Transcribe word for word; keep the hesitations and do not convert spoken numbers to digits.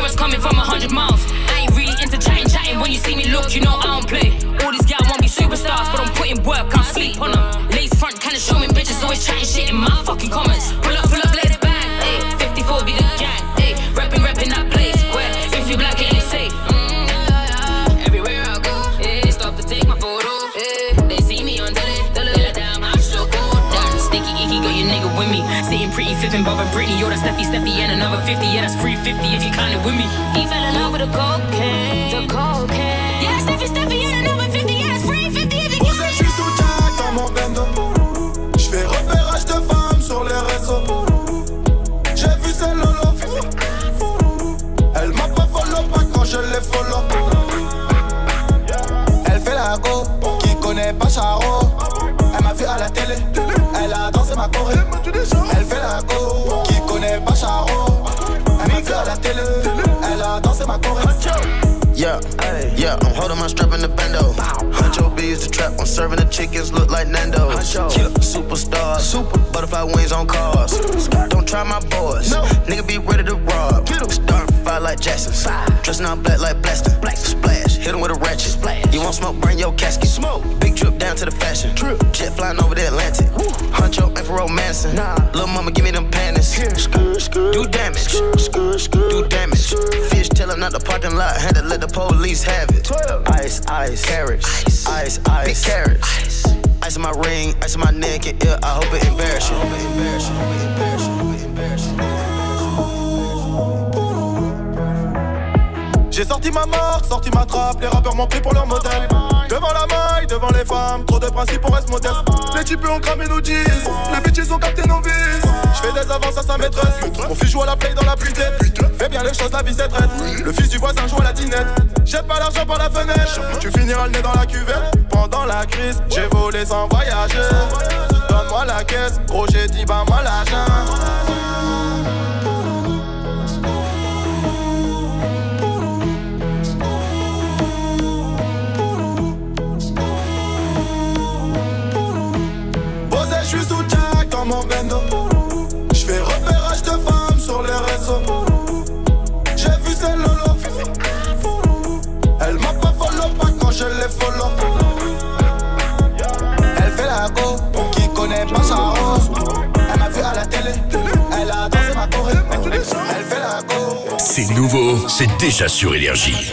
us coming from a hundred miles. I ain't really into chatting, chatting. When you see me look, you know I don't play. All these guys want be superstars, but I'm putting work, can't sleep on them. Lace front, kinda show me bitches, always chatting shit in my fucking comments. Pull up, pull up, let's bang. Ayy, fifty-four be the gang. Ayy, rapping, rapping that place where if you black it ain't safe. Mm, everywhere I go, yeah, stop to take my photo. Yeah, they see me on telly, tell her damn I'm so cool. Damn, sticky icky, got your nigga with me. Sitting pretty, flipping Bob and Britney. Yo, that's Steffi, Steffi, and another fifty. Yeah, that's three fifty if you kinda with me. He fell in love with the cocaine, the cocaine. Yeah, Steffi, Steffi, and another fifty. Yeah, that's three fifty if you Posé, je suis sous Jack dans mon bendo. J'fais repérage de femmes sur les réseaux. J'ai vu celle Lolo. Elle m'a pas follow pas quand je l'ai follow. Elle fait la go, qui connaît pas Charo. Elle m'a vu à la télé, elle a dansé ma choré. Elle fait la go, qui connaît pas Charo. Elle m'a vu à la télé, elle a dansé ma choré. Yeah, yeah, I'm holding my strap in the bando. Huncho B is the trap, I'm serving the chickens, look like Nando's. Killer, superstar, super butterfly wings on cars. Don't try my boys, no. Nigga be ready to rob. Starting fire like Jackson, dressing all black like Blasting. Splash, hit him with a ratchet. You want smoke, bring your casket. Smoke, big trip down to the fashion. Jet flying over the Atlantic. Huncho ain't for romancing. Little mama, give me them panties. Do damage, do damage. Fish tailing out the parking lot, had to let the police have it. Ice, ice, carrots, ice, ice, ice. Big carrots. Ice. Ice in my ring, ice in my neck, and ill. I hope it embarrass you. I hope it embarrass you. I hope it embarrass you. I hope it embarrass you. J'ai sorti ma marque, sorti ma trappe, les rappeurs m'ont pris pour leur modèle. Devant la maille, devant les femmes, trop de principes on reste modeste. Les types ont cramé nos jeans, les bitches ont capté nos vices. J'fais des avances à sa maîtresse, mon fils joue à la play dans la putée. Fais bien les choses, la vie c'est traite. Le fils du voisin joue à la dinette. Jette pas l'argent par la fenêtre, tu finiras le nez dans la cuvette. Pendant la crise, j'ai volé sans voyager. Donne-moi la caisse, gros j'ai dit bah moi l'argent. Je suis sous Jack dans mon bendo. J'fais repérage de femmes sur les réseaux. J'ai vu celle Lolo. Elle m'a pas follow pas quand je l'ai follow. Elle fait la go, qui connaît pas Charo. Elle m'a vu à la télé, elle a dansé ma choré. Elle fait la go. C'est nouveau, c'est déjà sur Énergie.